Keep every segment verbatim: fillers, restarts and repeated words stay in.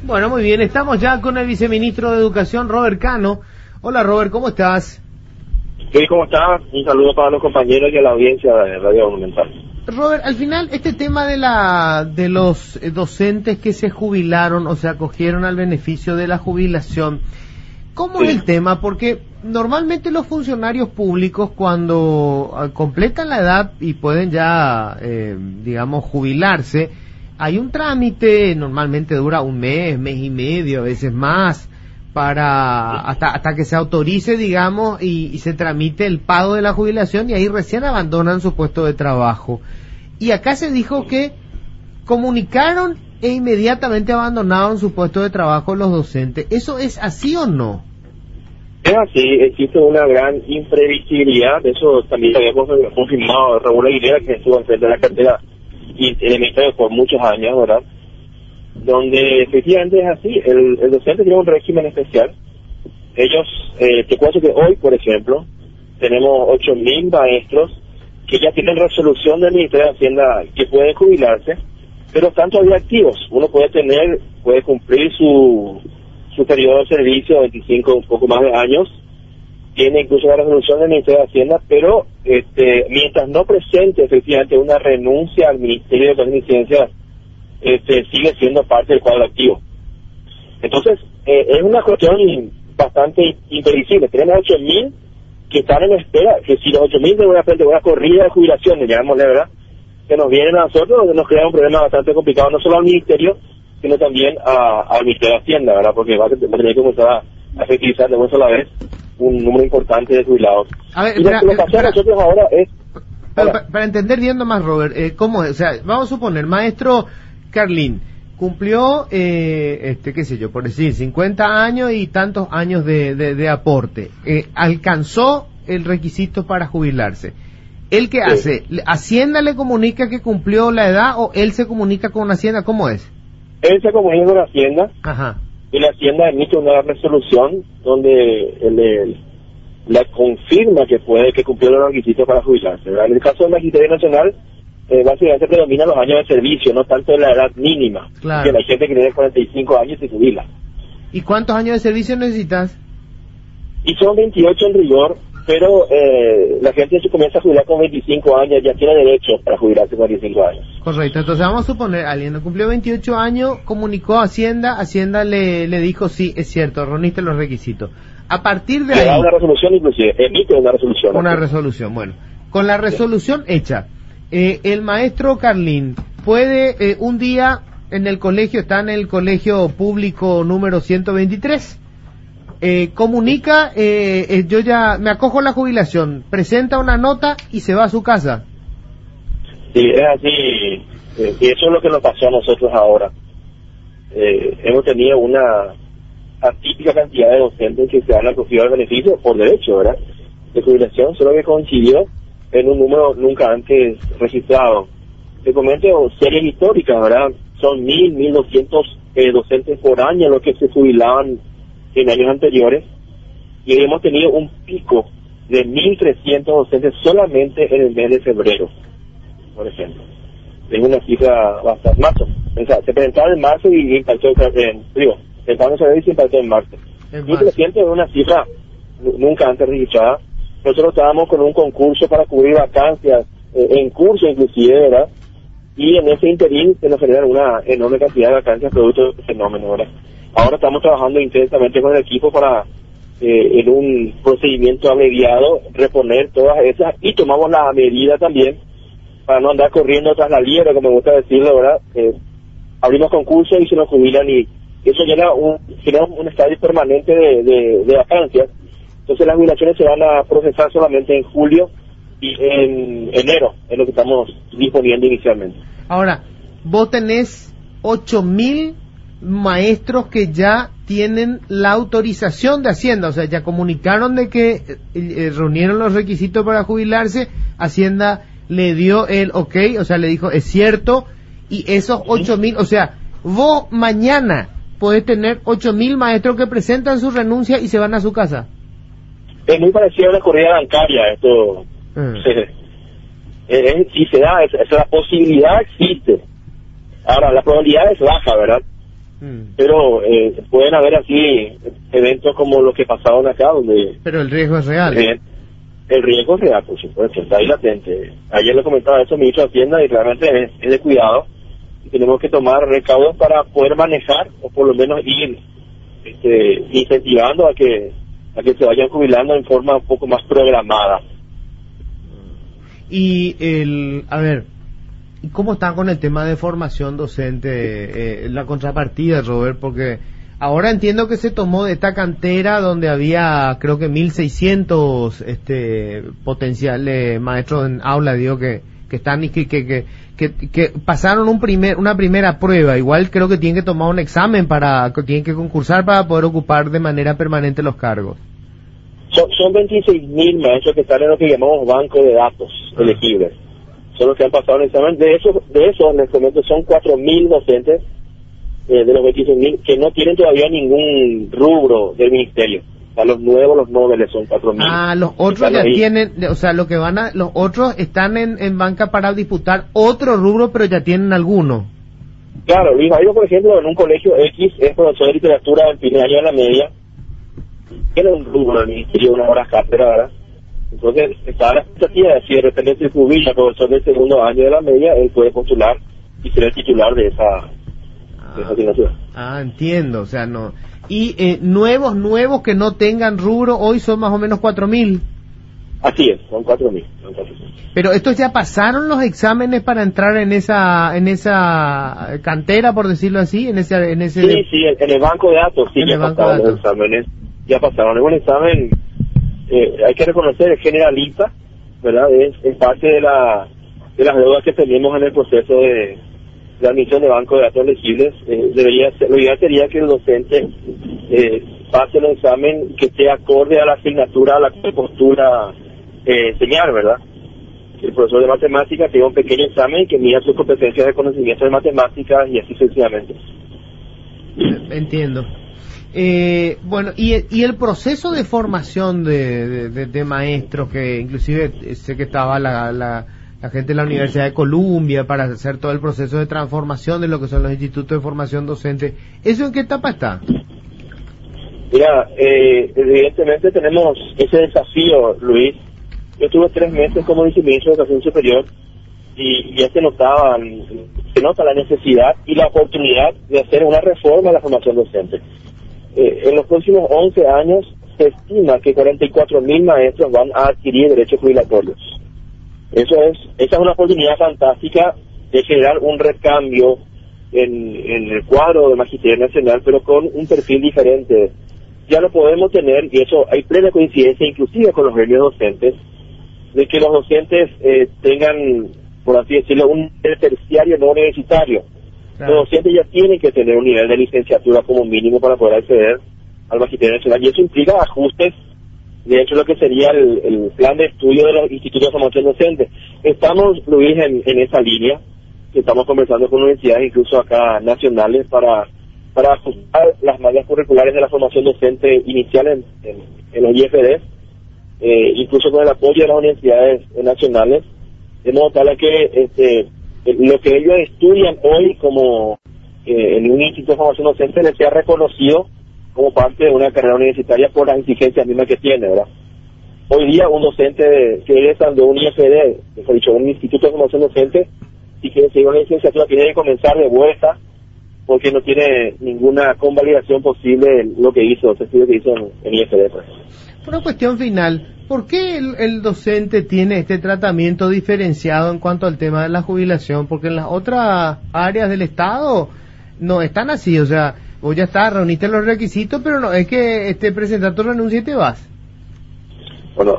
Bueno, muy bien, estamos ya con el viceministro de Educación, Robert Cano. Hola Robert, ¿cómo estás? Sí, ¿cómo estás? Un saludo para los compañeros y a la audiencia de Radio Monumental. Robert, al final este tema de la de los docentes que se jubilaron o se acogieron al beneficio de la jubilación, ¿cómo sí. es el tema? Porque normalmente los funcionarios públicos cuando completan la edad y pueden ya, eh, digamos, jubilarse, hay un trámite, normalmente dura un mes, mes y medio, a veces más, para hasta hasta que se autorice, digamos, y, y se tramite el pago de la jubilación, y ahí recién abandonan su puesto de trabajo. Y acá se dijo que comunicaron e inmediatamente abandonaron su puesto de trabajo los docentes. ¿Eso es así o no? Es así, existe una gran imprevisibilidad. Eso también lo había confirmado Raúl Aguilera, que estuvo al frente de la cartera y el ministerio por muchos años, ¿verdad? Donde efectivamente es así, el, el docente tiene un régimen especial. Ellos, eh, te cuento que hoy, por ejemplo, tenemos ocho mil maestros que ya tienen resolución del Ministerio de Hacienda que pueden jubilarse, pero están todavía activos. Uno puede tener, puede cumplir su, su periodo de servicio, veinticinco, un poco más de años, tiene incluso la resolución del Ministerio de Hacienda, pero este, mientras no presente efectivamente una renuncia al Ministerio de Licencias, este, sigue siendo parte del cuadro activo. Entonces, eh, es una cuestión bastante imprevisible. Tenemos ocho mil que están en espera, que si los ocho mil de una, de una corrida de jubilación, llamémosle, ¿verdad?, que nos vienen a nosotros, nos crea un problema bastante complicado, no solo al Ministerio, sino también a, al Ministerio de Hacienda, ¿verdad?, porque va a tener que comenzar a, a efectivizar de una sola vez un número importante de jubilados. A ver, y espera, lo que pasa a nosotros ahora es... Para, para, para entender bien más, Robert, eh, ¿cómo es? O sea, vamos a suponer, maestro Carlín cumplió, eh, este, qué sé yo, por decir, cincuenta años y tantos años de, de, de aporte, eh, alcanzó el requisito para jubilarse. ¿Él qué sí. hace? ¿Hacienda le comunica que cumplió la edad o él se comunica con Hacienda? ¿Cómo es? Él se comunica con Hacienda. Ajá. Y la Hacienda emite una resolución donde él, él, le confirma que puede, que cumplió los requisitos para jubilarse, ¿verdad? En el caso del Magisterio Nacional, eh, básicamente predominan los años de servicio, no tanto la edad mínima. Claro. Que la gente que tiene cuarenta y cinco años se jubila. ¿Y cuántos años de servicio necesitas? Y son veintiocho en rigor, pero eh, la gente se comienza a jubilar con veinticinco años, ya tiene derecho para jubilarse con veinticinco años. Correcto, entonces vamos a suponer, alguien cumplió veintiocho años, comunicó a Hacienda, Hacienda le, le dijo, sí, es cierto, reuniste los requisitos. A partir de le ahí... da una resolución inclusive, emite una resolución. Una aquí. resolución, bueno. Con la resolución sí. hecha, eh, el maestro Carlín puede eh, un día en el colegio, está en el colegio público número ciento veintitrés, eh, comunica, eh, eh, yo ya me acojo a la jubilación, presenta una nota y se va a su casa. Sí, es así, eh, y eso es lo que nos pasó a nosotros ahora. Eh, hemos tenido una atípica cantidad de docentes que se han acogido al beneficio por derecho, ¿verdad?, de jubilación, solo que coincidió en un número nunca antes registrado. Te comento series históricas, ¿verdad? Son mil, mil doscientos eh, docentes por año los que se jubilaban en años anteriores, y hemos tenido un pico de mil trescientos docentes solamente en el mes de febrero, por ejemplo. Es una cifra bastante más. O sea, se presentaba en marzo y impactó en, digo, el pago se y se impactó en marzo. mil trescientos es una cifra nunca antes registrada. Nosotros estábamos con un concurso para cubrir vacancias, eh, en curso inclusive, ¿verdad? Y en ese interín se nos generan una enorme cantidad de vacancias producto de este fenómeno, ¿verdad? Ahora estamos trabajando intensamente con el equipo para, eh, en un procedimiento abreviado, reponer todas esas, y tomamos la medida también para no andar corriendo tras la liebre, como me gusta decirlo, ¿verdad? Eh, abrimos concursos y se nos jubilan, y eso genera un, genera un estadio permanente de, de, de vacancias. Entonces las jubilaciones se van a procesar solamente en julio y en enero, es lo que estamos disponiendo inicialmente. Ahora, vos tenés ocho mil maestros que ya tienen la autorización de Hacienda, o sea, ya comunicaron de que eh, reunieron los requisitos para jubilarse, Hacienda le dio el ok, o sea, le dijo, es cierto, y esos ocho mil, o sea, vos mañana podés tener ocho mil maestros que presentan su renuncia y se van a su casa. Es muy parecido a una corrida bancaria, esto, mm. se, eh, si se da, esa, esa posibilidad existe. Ahora, la probabilidad es baja, ¿verdad? Mm. Pero eh, pueden haber así eventos como los que pasaron acá, donde... Pero el riesgo es real. Eh, el riesgo es real, por supuesto, está ahí latente. Ayer le comentaba eso al ministro de Hacienda y realmente es, es de cuidado. Y tenemos que tomar recaudos para poder manejar, o por lo menos ir este, incentivando a que a que se vayan jubilando en forma un poco más programada. Y el, a ver, ¿cómo están con el tema de formación docente, eh, la contrapartida, Robert? Porque ahora entiendo que se tomó de esta cantera donde había, creo que mil seiscientos este, potenciales maestros en aula, digo, que, que están y que, que, que, que, que pasaron un primer, una primera prueba. Igual creo que tienen que tomar un examen para, que tienen que concursar para poder ocupar de manera permanente los cargos. Son, son veintiséis mil maestros que están en lo que llamamos banco de datos elegibles. Son los que han pasado el examen. De eso, de eso les comento, son cuatro mil docentes eh, de los veintiséis mil que no tienen todavía ningún rubro del ministerio. O sea, los nuevos, los noveles son cuatro mil. Ah, los otros ya ahí tienen, o sea, lo que van a, los otros están en, en banca para disputar otro rubro, pero ya tienen alguno. Claro, Luis Jairo, por ejemplo, en un colegio X es profesor de literatura del primer año de la media, tiene un rubro del ministerio, una hora cátedra, ¿verdad? Entonces, está la expectativa de si de repente se jubila profesor del segundo año de la media, él puede postular y ser el titular de esa, ah, de esa asignatura. Ah, entiendo, o sea, no. Y eh, nuevos, nuevos que no tengan rubro, hoy son más o menos cuatro mil. Así es, son cuatro mil. Pero estos ya pasaron los exámenes para entrar en esa en esa cantera, por decirlo así, en ese en ese. Sí, de... sí, en el banco de datos, sí, en ya pasaron los exámenes, ya pasaron. Es un examen, eh, hay que reconocer, es generalista, ¿verdad? Es, es parte de la de las deudas que tenemos en el proceso de la admisión de banco de datos elegibles. Eh, debería ser, lo ideal sería que el docente eh, pase el examen que esté acorde a la asignatura a la que postula eh, enseñar, ¿verdad? El profesor de matemáticas tiene un pequeño examen que mida sus competencias de conocimiento de matemáticas y así sucesivamente. Entiendo. Eh, bueno, y, y el proceso de formación de, de, de, de maestros, que inclusive sé que estaba la, la, la gente de la Universidad de Columbia para hacer todo el proceso de transformación de lo que son los institutos de formación docente, ¿eso en qué etapa está? Mira, eh, evidentemente tenemos ese desafío, Luis. Yo estuve tres meses como viceministro de Educación Superior y ya se notaba, se nota la necesidad y la oportunidad de hacer una reforma a la formación docente. Eh, en los próximos once años se estima que cuarenta y cuatro mil maestros van a adquirir derechos jubilatorios. Eso es, esa es una oportunidad fantástica de generar un recambio en, en el cuadro de Magisterio Nacional, pero con un perfil diferente. Ya lo podemos tener, y eso hay plena coincidencia, inclusive con los gremios docentes, de que los docentes eh, tengan, por así decirlo, un nivel terciario no universitario. Claro. Los docentes ya tienen que tener un nivel de licenciatura como mínimo para poder acceder al Magisterio Nacional, y eso implica ajustes. De hecho, lo que sería el, el plan de estudio de los institutos de formación docente. Estamos, Luis, en, en esa línea, que estamos conversando con universidades, incluso acá nacionales, para para ajustar las mallas curriculares de la formación docente inicial en, en, en los I F D, eh, incluso con el apoyo de las universidades nacionales, de modo tal a que este, lo que ellos estudian hoy como eh, en un instituto de formación docente les sea reconocido como parte de una carrera universitaria por las exigencias mismas que tiene, ¿verdad? Hoy día un docente que egresa de un I F D, mejor dicho, un instituto de formación docente, si quiere seguir una licenciatura tiene que comenzar de vuelta porque no tiene ninguna convalidación posible en lo que hizo, ese estudio que hizo en, en I F D. Pues. Una cuestión final, ¿por qué el, el docente tiene este tratamiento diferenciado en cuanto al tema de la jubilación? Porque en las otras áreas del Estado no están así, o sea, vos ya estás, reuniste los requisitos, pero no es que este, presentar tu renuncia y te vas. Bueno,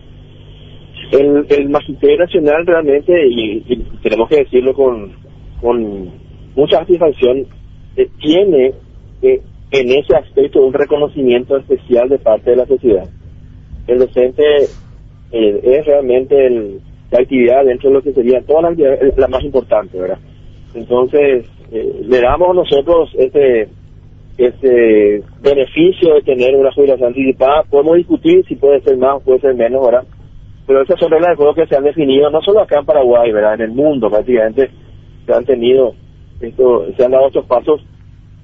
el, el Magisterio Nacional realmente, y, y tenemos que decirlo con, con mucha satisfacción, eh, tiene eh, en ese aspecto un reconocimiento especial de parte de la sociedad. El docente eh, es realmente el, la actividad dentro de lo que sería toda la actividad, la más importante, ¿verdad? Entonces, eh, le damos nosotros este este beneficio de tener una jubilación anticipada. Podemos discutir si puede ser más o puede ser menos, ¿verdad? Pero esas son reglas de juego que se han definido, no solo acá en Paraguay, ¿verdad? En el mundo prácticamente se han tenido, esto, se han dado estos pasos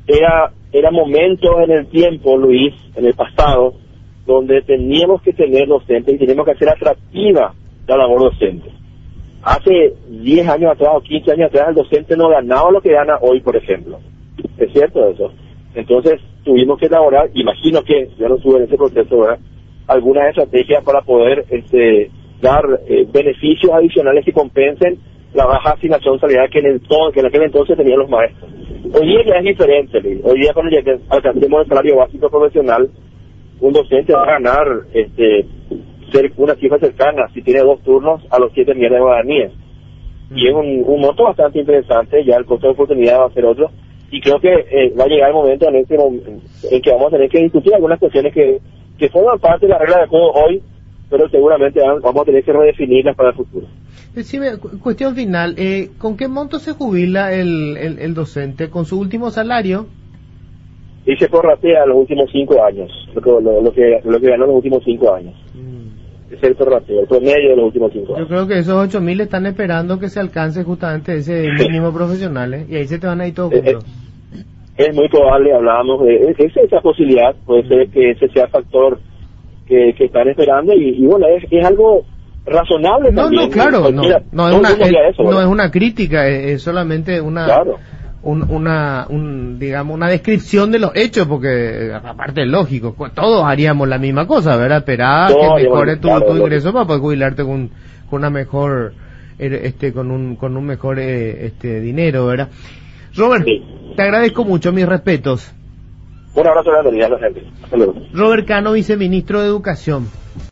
era, era momentos en el tiempo, Luis, en el pasado, donde teníamos que tener docentes y teníamos que hacer atractiva la labor docente. Hace diez años atrás o quince años atrás el docente no ganaba lo que gana hoy, por ejemplo. ¿Es cierto eso? Entonces tuvimos que elaborar, imagino que, yo no estuve en ese proceso, ¿verdad?, algunas estrategias para poder este, dar eh, beneficios adicionales que compensen la baja asignación salarial que en, el to- que en aquel entonces tenían los maestros. Hoy día ya es diferente, Luis. Hoy día cuando ya alcancemos el salario básico profesional, un docente va a ganar este, ser una cifra cercana, si tiene dos turnos, a los siete millones de guaraníes. Y es un, un monto bastante interesante, ya el costo de oportunidad va a ser otro. Y creo que eh, va a llegar el momento en, este momento en que vamos a tener que discutir algunas cuestiones que, que forman parte de la regla de juego hoy, pero seguramente vamos a tener que redefinirlas para el futuro. Decime, cu- cuestión final, eh, ¿con qué monto se jubila el, el, el docente? ¿Con su último salario? Y se prorratea los últimos cinco años, lo que, lo, lo que, lo que ganó los últimos cinco años. Mm. Es el prorrateo, el promedio de los últimos cinco años. Yo creo que esos ocho mil están esperando que se alcance justamente ese mínimo profesional, ¿eh? Y ahí se te van a ir todos juntos. Es, es muy probable, hablábamos de es, es esa posibilidad, puede ser que ese sea el factor que, que están esperando y, y bueno, es, es algo razonable no, también. No, claro, no, no, es una, es, eso, no es una crítica, es, es solamente una... Claro. Un, una, un, digamos, una descripción de los hechos, porque aparte es lógico, todos haríamos la misma cosa, ¿verdad? Esperar que mejore tu, claro, tu ingreso para poder jubilarte con, con una mejor, este, con un, con un mejor, eh, este, dinero, ¿verdad? Robert, sí. Te agradezco mucho, mis respetos. Un abrazo grande, a la gente. Hasta luego. Robert Cano, viceministro de Educación.